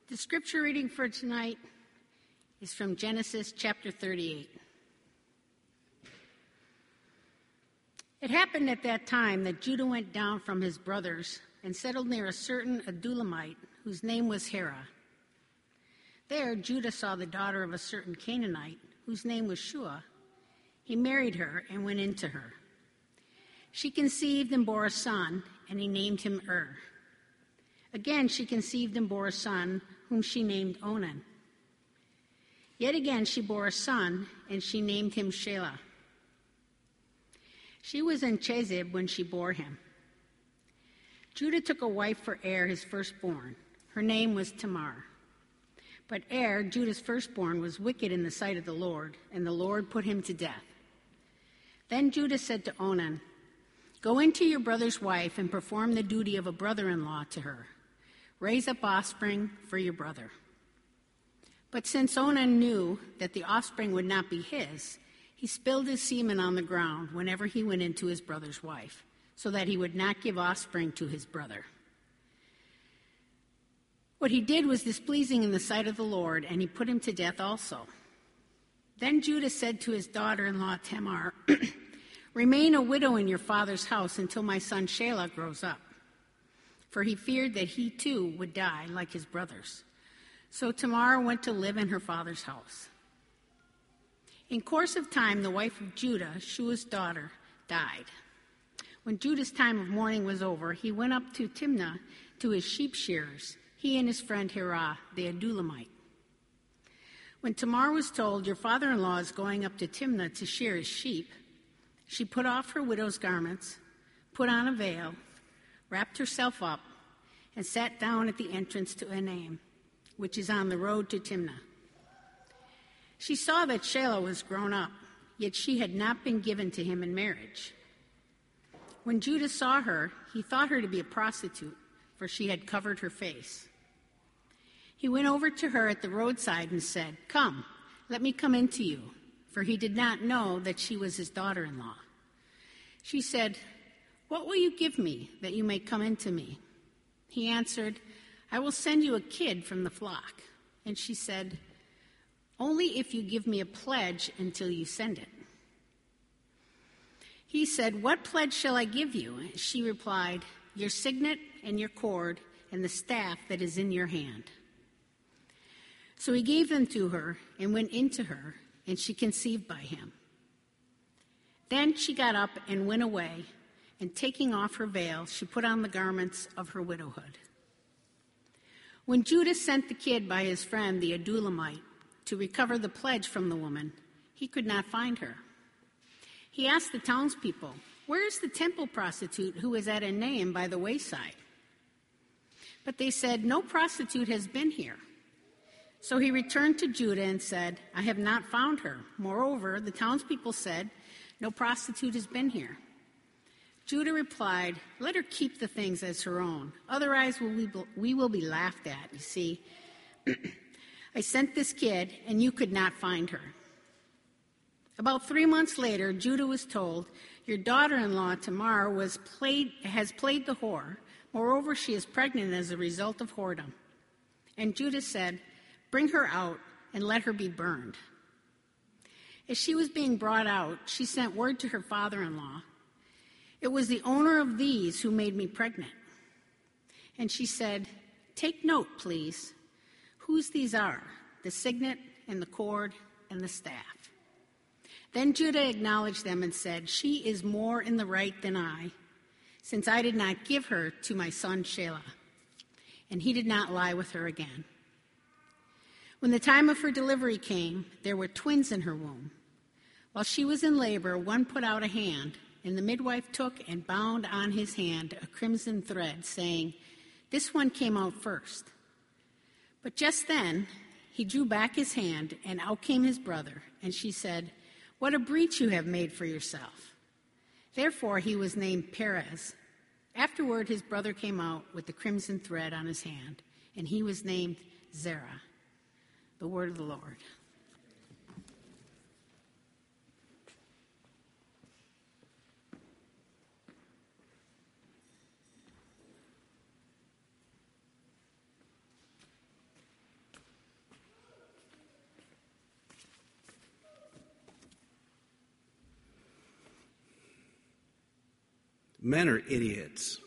The scripture reading for tonight is from Genesis chapter 38. It happened at that time that Judah went down from his brothers and settled near a certain Adullamite whose name was Hera. There Judah saw the daughter of a certain Canaanite whose name was Shua. He married her and went in to her. She conceived and bore a son, and he named him Again she conceived and bore a son, whom she named Onan. Yet again she bore a son, and she named him Shelah. She was in Chezib when she bore him. Judah took a wife for his firstborn. Her name was Tamar. But Judah's firstborn, was wicked in the sight of the Lord, and the Lord put him to death. Then Judah said to Onan, "Go into your brother's wife and perform the duty of a brother-in-law to her. Raise up offspring for your brother." But since Onan knew that the offspring would not be his, he spilled his semen on the ground whenever he went into his brother's wife, so that he would not give offspring to his brother. What he did was displeasing in the sight of the Lord, and he put him to death also. Then Judah said to his daughter-in-law Tamar, "Remain a widow in your father's house until my son Shelah grows up." For he feared that he too would die like his brothers. So Tamar went to live in her father's house. In course of time, the wife of Judah, Shua's daughter, died. When Judah's time of mourning was over, he went up to Timnah to his sheep shearers, he and his friend Hira, the Adullamite. When Tamar was told, "Your father-in-law is going up to Timnah to shear his sheep," she put off her widow's garments, put on a veil, wrapped herself up, and sat down at the entrance to Enaim, which is on the road to Timnah. She saw that Shelah was grown up, yet she had not been given to him in marriage. When Judah saw her, he thought her to be a prostitute, for she had covered her face. He went over to her at the roadside and said, "Come, let me come in to you," for he did not know that she was his daughter-in-law. She said, "What will you give me that you may come in to me?" He answered, "I will send you a kid from the flock." And she said, "Only if you give me a pledge until you send it." He said, "What pledge shall I give you?" She replied, "Your signet and your cord and the staff that is in your hand." So he gave them to her and went into her, and she conceived by him. Then she got up and went away, and taking off her veil, she put on the garments of her widowhood. When Judah sent the kid by his friend, the Adullamite, to recover the pledge from the woman, he could not find her. He asked the townspeople, "Where is the temple prostitute who is at Enaim by the wayside?" But they said, "No prostitute has been here." So he returned to Judah and said, "I have not found her. Moreover, the townspeople said, 'No prostitute has been here.'" Judah replied, "Let her keep the things as her own. Otherwise we will be laughed at. You see, I sent this kid, and you could not find her." About 3 months later, Judah was told, "Your daughter-in-law Tamar has played the whore. Moreover, she is pregnant as a result of whoredom." And Judah said, "Bring her out and let her be burned." As she was being brought out, she sent word to her father-in-law, "It was the owner of these who made me pregnant." And she said, "Take note, please, whose these are, the signet and the cord and the staff." Then Judah acknowledged them and said, "She is more in the right than I, since I did not give her to my son Shelah." And he did not lie with her again. When the time of her delivery came, there were twins in her womb. While she was in labor, one put out a hand, and the midwife took and bound on his hand a crimson thread, saying, "This one came out first." But just then he drew back his hand, and out came his brother, and she said, "What a breach you have made for yourself." Therefore he was named Perez. Afterward his brother came out with the crimson thread on his hand, and he was named Zerah. The word of the Lord. Men are idiots.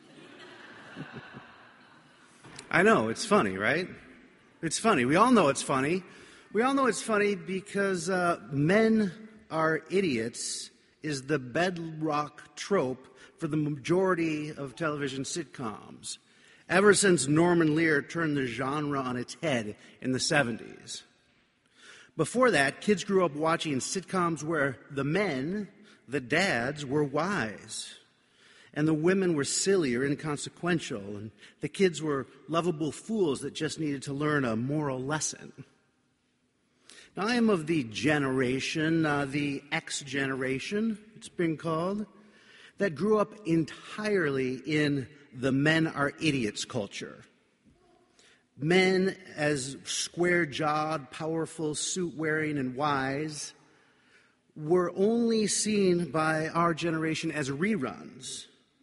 I know, it's funny, right? It's funny. We all know it's funny. We all know it's funny because men are idiots is the bedrock trope for the majority of television sitcoms, ever since Norman Lear turned the genre on its head in the 70s. Before that, kids grew up watching sitcoms where the men, the dads, were wise, and the women were silly or inconsequential, and the kids were lovable fools that just needed to learn a moral lesson. Now, I am of the generation, the X generation, it's been called, that grew up entirely in the men are idiots culture. Men as square-jawed, powerful, suit-wearing, and wise were only seen by our generation as reruns.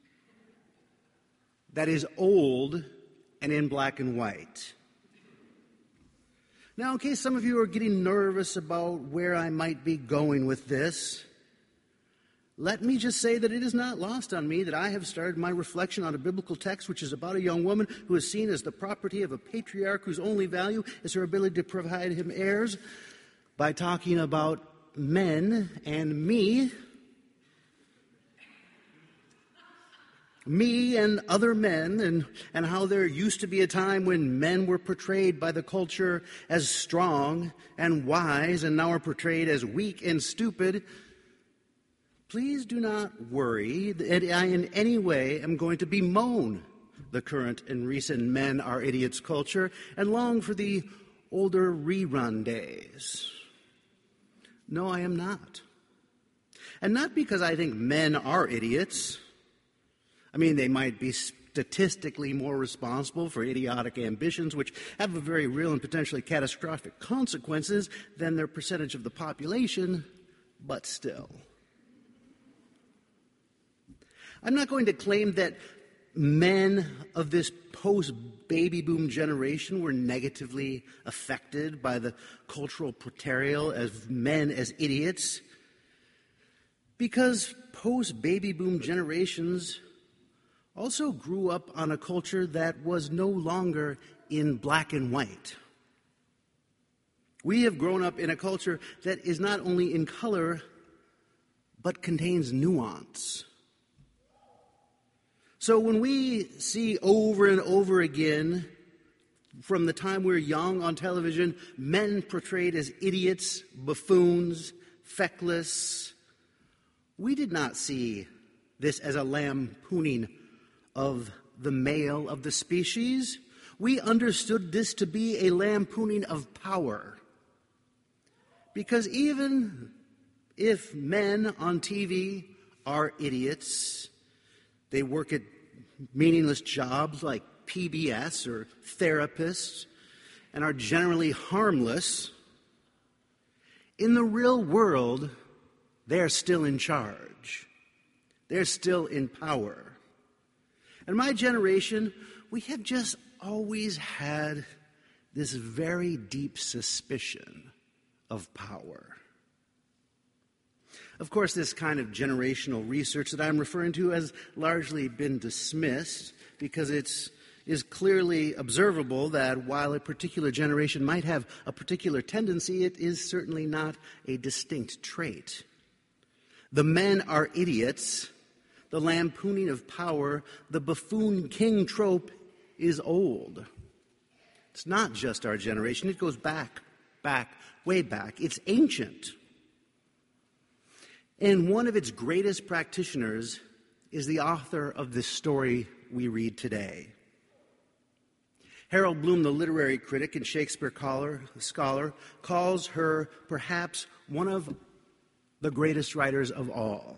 That is old and in black and white. Now, in case some of you are getting nervous about where I might be going with this, let me just say that it is not lost on me that I have started my reflection on a biblical text which is about a young woman who is seen as the property of a patriarch whose only value is her ability to provide him heirs by talking about men and me and other men, and how there used to be a time when men were portrayed by the culture as strong and wise and now are portrayed as weak and stupid. Please do not worry that I in any way am going to bemoan the current and recent men are idiots culture and long for the older rerun days. No, I am not. And not because I think men are idiots. I mean, they might be statistically more responsible for idiotic ambitions, which have a very real and potentially catastrophic consequences than their percentage of the population, but still. I'm not going to claim that men of this post-baby boom generation were negatively affected by the cultural portrayal of men as idiots, because post-baby boom generations also grew up on a culture that was no longer in black and white. We have grown up in a culture that is not only in color, but contains nuance. So when we see over and over again, from the time we were young on television, men portrayed as idiots, buffoons, feckless, we did not see this as a lampooning of the male of the species. We understood this to be a lampooning of power. Because even if men on TV are idiots, they work at meaningless jobs like PBS or therapists and are generally harmless, in the real world, they're still in charge. They're still in power. And my generation, we have just always had this very deep suspicion of power. Of course, this kind of generational research that I'm referring to has largely been dismissed because it is clearly observable that while a particular generation might have a particular tendency, it is certainly not a distinct trait. The men are idiots. The lampooning of power, the buffoon king trope is old. It's not just our generation. It goes back, way back. It's ancient. And one of its greatest practitioners is the author of this story we read today. Harold Bloom, the literary critic and Shakespeare scholar, calls her perhaps one of the greatest writers of all.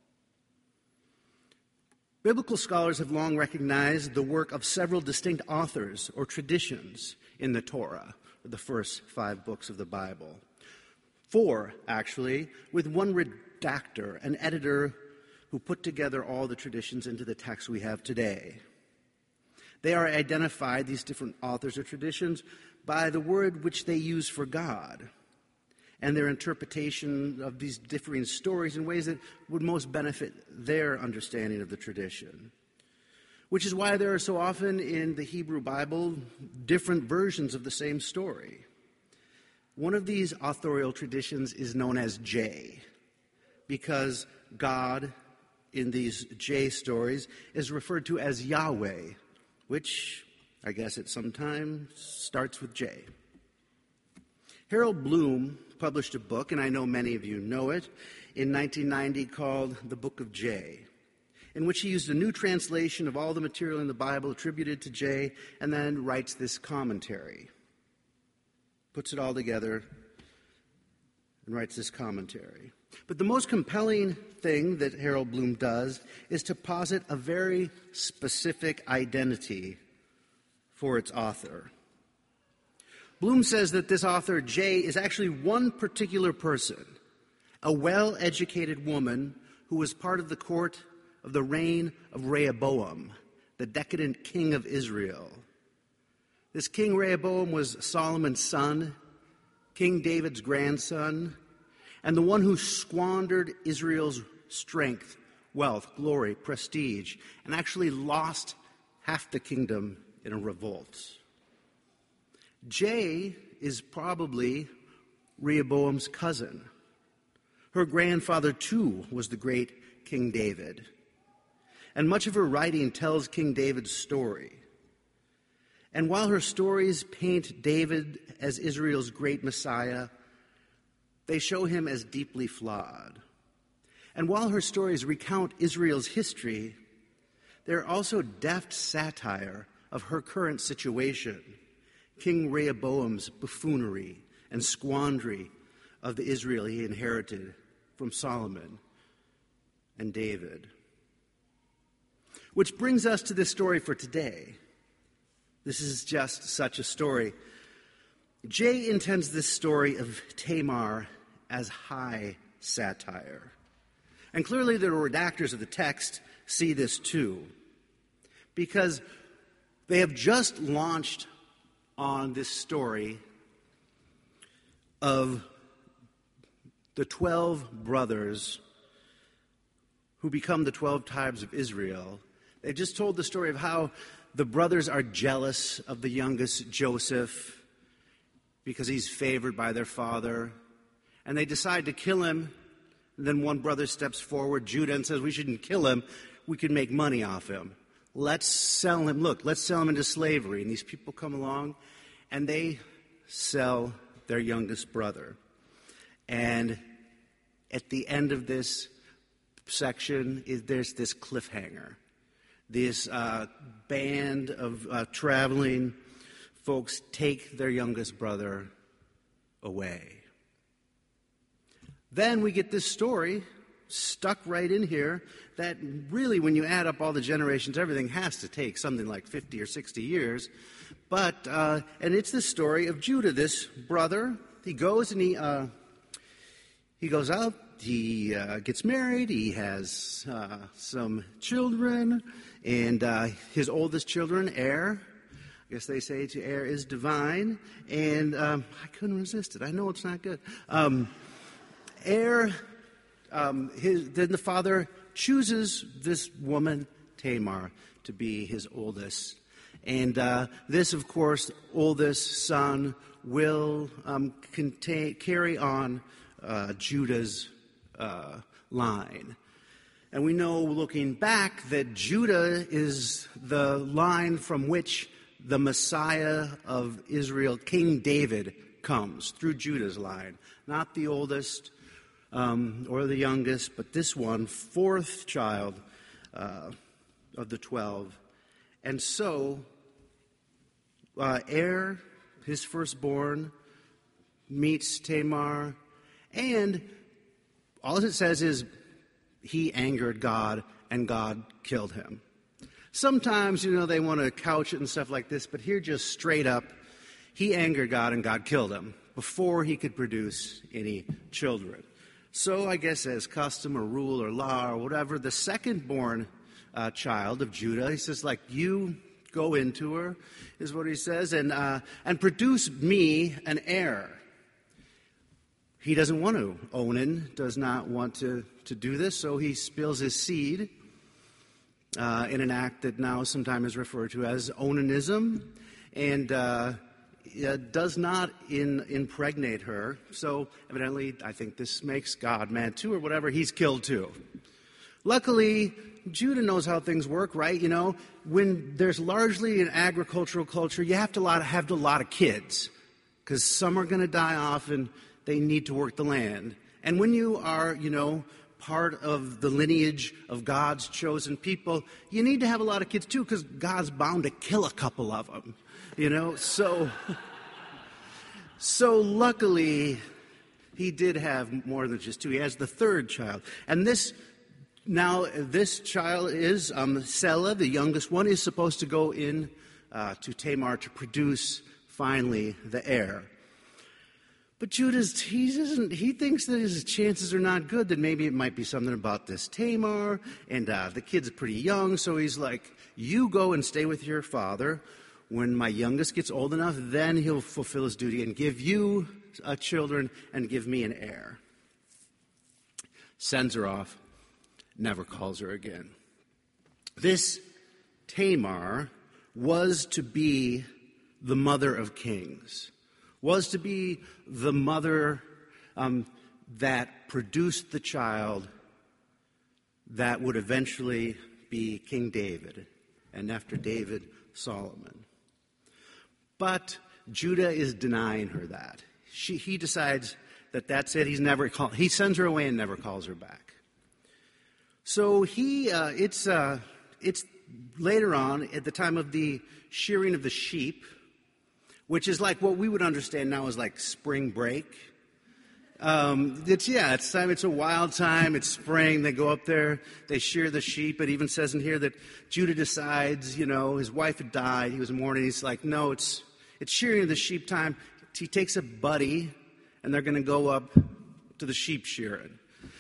Biblical scholars have long recognized the work of several distinct authors or traditions in the Torah, the first 5 books of the Bible. 4, actually, with one redactor, an editor who put together all the traditions into the text we have today. They are identified, these different authors or traditions, by the word which they use for God. and their interpretation of these differing stories in ways that would most benefit their understanding of the tradition. Which is why there are so often in the Hebrew Bible different versions of the same story. One of these authorial traditions is known as J, because God in these J stories is referred to as Yahweh, which I guess it sometimes starts with J. Harold Bloom published a book, and I know many of you know it, in 1990 called The Book of J, in which he used a new translation of all the material in the Bible attributed to J, and then writes this commentary. Puts it all together and writes this commentary. But the most compelling thing that Harold Bloom does is to posit a very specific identity for its author. Bloom says that this author, J, is actually one particular person, a well-educated woman who was part of the court of the reign of Rehoboam, the decadent king of Israel. This King Rehoboam was Solomon's son, King David's grandson, and the one who squandered Israel's strength, wealth, glory, prestige, and actually lost half the kingdom in a revolt. J is probably Rehoboam's cousin. Her grandfather, too, was the great King David. And much of her writing tells King David's story. And while her stories paint David as Israel's great Messiah, they show him as deeply flawed. And while her stories recount Israel's history, they're also deft satire of her current situation, King Rehoboam's buffoonery and squandering of the Israel he inherited from Solomon and David. Which brings us to this story for today. This is just such a story. Jay intends this story of Tamar as high satire. And clearly the redactors of the text see this too, because they have just launched on this story of the 12 brothers who become the 12 tribes of Israel. They just told the story of how the brothers are jealous of the youngest Joseph because he's favored by their father. And they decide to kill him. And then one brother steps forward, Judah, and says, we shouldn't kill him. We can make money off him. Let's sell him. Look, let's sell him into slavery. And these people come along, and they sell their youngest brother. And at the end of this section, there's this cliffhanger. This band of traveling folks take their youngest brother away. Then we get this story stuck right in here that really, when you add up all the generations, everything has to take something like 50 or 60 years. But, and it's the story of Judah, this brother. He goes and he goes out, he gets married, he has some children, and his oldest children, Er, I guess they say to err is divine, and I couldn't resist it. I know it's not good. Then the father chooses this woman, Tamar, to be his oldest. And this, of course, oldest son will carry on Judah's line. And we know, looking back, that Judah is the line from which the Messiah of Israel, King David, comes, through Judah's line. Not the oldest or the youngest, but this one, fourth child of the 12. And so, Er, his firstborn, meets Tamar, and all it says is he angered God, and God killed him. Sometimes, they want to couch it and stuff like this, but here just straight up, he angered God, and God killed him before he could produce any children. So I guess as custom or rule or law or whatever, the second-born child of Judah, he says, you go into her, is what he says, and produce me an heir. he doesn't want to. Onan does not want to do this, so he spills his seed in an act that now sometimes is referred to as onanism, and does not impregnate her. So evidently, I think this makes God mad too, or whatever. He's killed too. Luckily, Judah knows how things work, right? You know, when there's largely an agricultural culture, you have to have a lot of kids, because some are going to die off and they need to work the land. And when you are, you know, part of the lineage of God's chosen people, you need to have a lot of kids too, because God's bound to kill a couple of them, you know. So luckily, he did have more than just two. He has the third child. And this child is Selah, the youngest one, is supposed to go in to Tamar to produce finally the heir. But Judah, he thinks that his chances are not good, that maybe it might be something about this Tamar, and the kid's pretty young, so he's like, you go and stay with your father. When my youngest gets old enough, then he'll fulfill his duty and give you children and give me an heir. Sends her off, never calls her again. This Tamar was to be the mother of kings, was to be the mother that produced the child that would eventually be King David, and after David, Solomon. But Judah is denying her that. He decides that that's it. He sends her away and never calls her back. So it's later on, at the time of the shearing of the sheep, which is like what we would understand now as like spring break. It's time. It's a wild time. It's spring. They go up there. They shear the sheep. It even says in here that Judah decides, you know, his wife had died. He was mourning. He's like, no, it's shearing of the sheep time. He takes a buddy, and they're going to go up to the sheep shearing.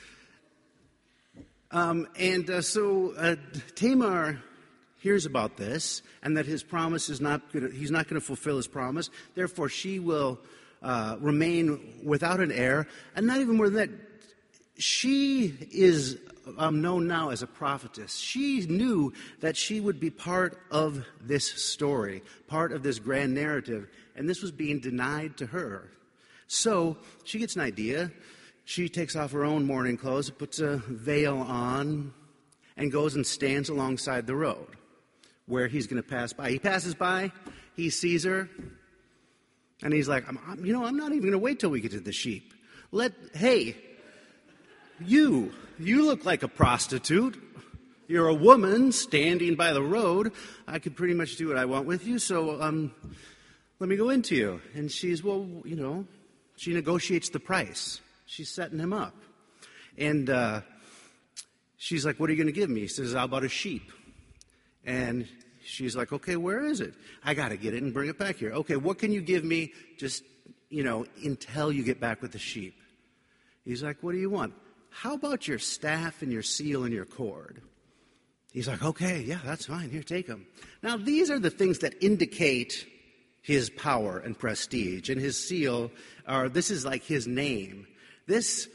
So Tamar hears about this, and that his promise is he's not going to fulfill his promise. Therefore, she will remain without an heir. And not even more than that, she is known now as a prophetess. She knew that she would be part of this story, part of this grand narrative, and this was being denied to her. So she gets an idea. She takes off her own mourning clothes, puts a veil on, and goes and stands alongside the road where he's going to pass by. He passes by, he sees her, and he's like, I'm not even going to wait till we get to the sheep. Hey, you look like a prostitute. You're a woman standing by the road. I could pretty much do what I want with you, so let me go into you. And she's, she negotiates the price. She's setting him up. And she's like, what are you going to give me? He says, how about a sheep? And she's like, okay, where is it? I got to get it and bring it back here. Okay, what can you give me just, until you get back with the sheep? He's like, what do you want? How about your staff and your seal and your cord? He's like, okay, yeah, that's fine. Here, take them. Now, these are the things that indicate his power and prestige. And his seal, this is like his name. This,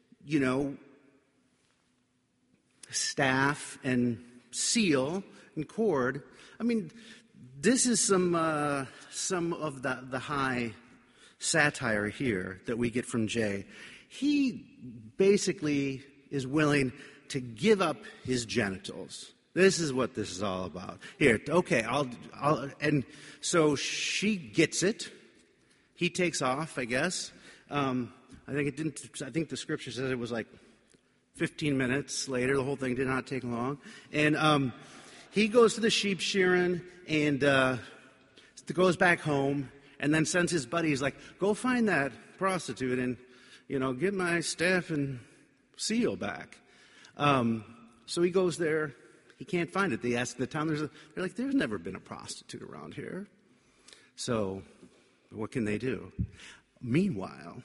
staff and seal and cord, this is some of the high satire here that we get from Jay. He basically is willing to give up his genitals. This is what this is all about. Here, okay, and so she gets it. He takes off, I guess. I think the scripture says it was like 15 minutes later. The whole thing did not take long. And he goes to the sheep shearing and goes back home and then sends his buddies like, go find that prostitute and, get my staff and seal back. So he goes there. He can't find it. They ask the town. They're like, there's never been a prostitute around here. So what can they do? Meanwhile,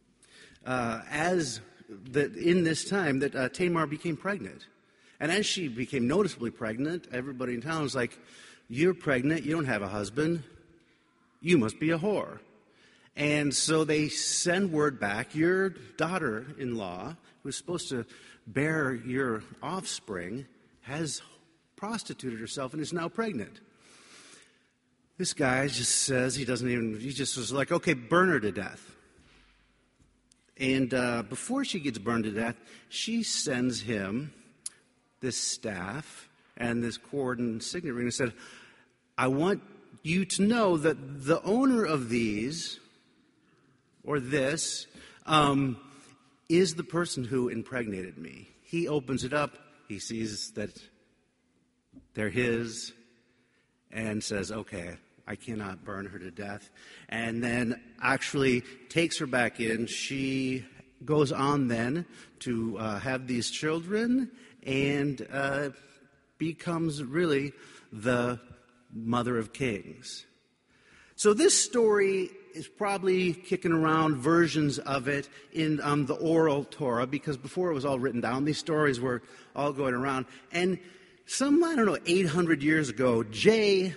in this time that Tamar became pregnant. And as she became noticeably pregnant, everybody in town was like, you're pregnant, you don't have a husband, you must be a whore. And so they send word back, your daughter-in-law, who's supposed to bear your offspring, has prostituted herself and is now pregnant. This guy just says he just was like, okay, burn her to death. And before she gets burned to death, she sends him this staff and this cord and signet ring and said, I want you to know that the owner of these, or this, is the person who impregnated me. He opens it up, he sees that they're his, and says, okay, I cannot burn her to death. And then actually takes her back in. She goes on then to have these children and becomes really the mother of kings. So this story is probably kicking around versions of it in the oral Torah, because before it was all written down, these stories were all going around. And 800 years ago, Jay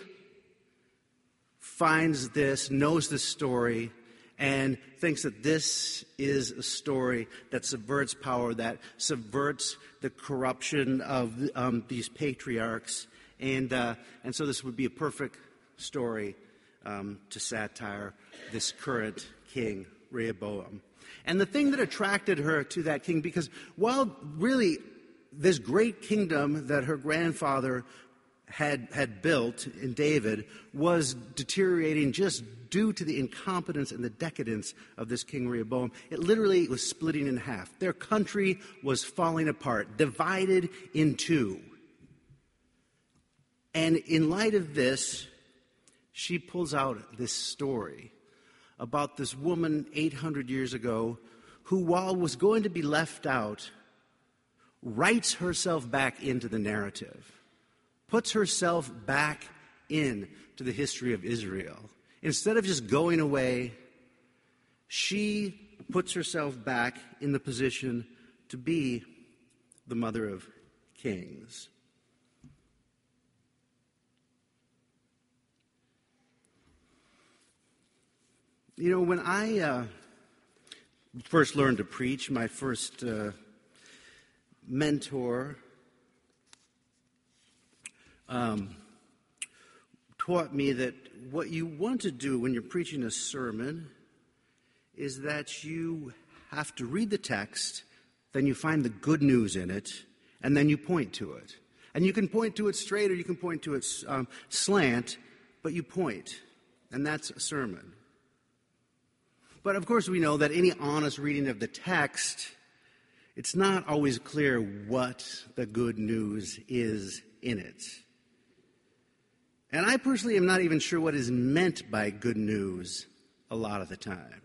finds this, knows this story, and thinks that this is a story that subverts power, that subverts the corruption of these patriarchs. And so this would be a perfect story to satire this current king, Rehoboam. And the thing that attracted her to that king, because while really this great kingdom that her grandfather had built in David was deteriorating just due to the incompetence and the decadence of this King Rehoboam. It literally was splitting in half. Their country was falling apart, divided in two. And in light of this, she pulls out this story about this woman 800 years ago who, while was going to be left out, writes herself back into the narrative, puts herself back into the history of Israel. Instead of just going away, she puts herself back in the position to be the mother of kings. You know, when I first learned to preach, my first mentor taught me that what you want to do when you're preaching a sermon is that you have to read the text, then you find the good news in it, and then you point to it. And you can point to it straight or you can point to it slant, but you point, and that's a sermon. But of course we know that any honest reading of the text, it's not always clear what the good news is in it. And I personally am not even sure what is meant by good news a lot of the time.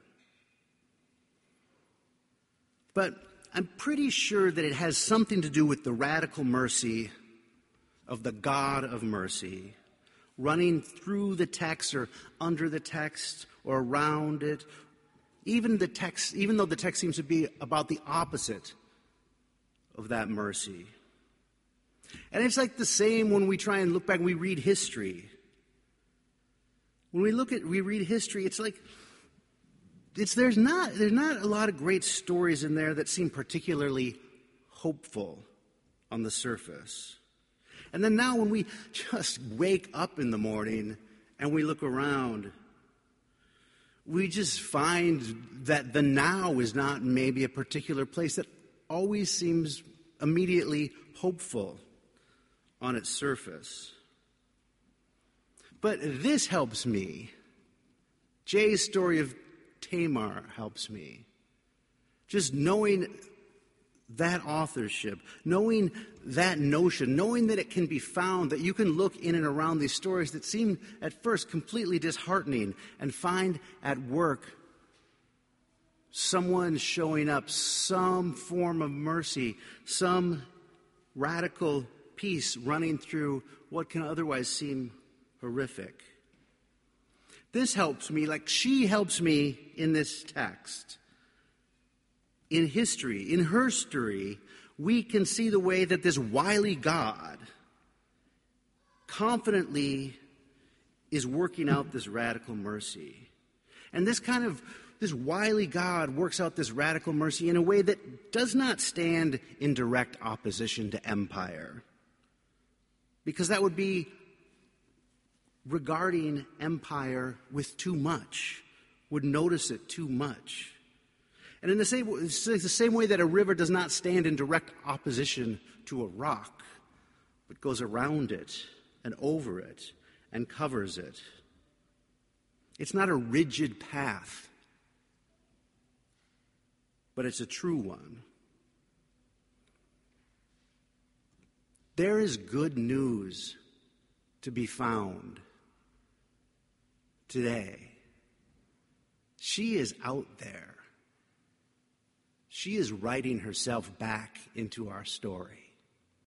But I'm pretty sure that it has something to do with the radical mercy of the God of mercy, running through the text or under the text or around it. Even though the text seems to be about the opposite of that mercy. And it's like the same when we try and look back and we read history. When we read history, it's like there's not a lot of great stories in there that seem particularly hopeful on the surface. And then now when we just wake up in the morning and we look around, we just find that the now is not maybe a particular place that always seems immediately hopeful on its surface. But this helps me. Jay's story of Tamar helps me. Just knowing that authorship, knowing that notion, knowing that it can be found, that you can look in and around these stories that seem at first completely disheartening and find at work someone showing up, some form of mercy, some radical peace running through what can otherwise seem horrific. This helps me, like she helps me in this text. In history, in her story, we can see the way that this wily God confidently is working out this radical mercy. And this wily God works out this radical mercy in a way that does not stand in direct opposition to empire. Because that would be regarding empire with too much, would notice it too much. And in the same way that a river does not stand in direct opposition to a rock, but goes around it and over it and covers it. It's not a rigid path, but it's a true one. There is good news to be found today. She is out there. She is writing herself back into our story.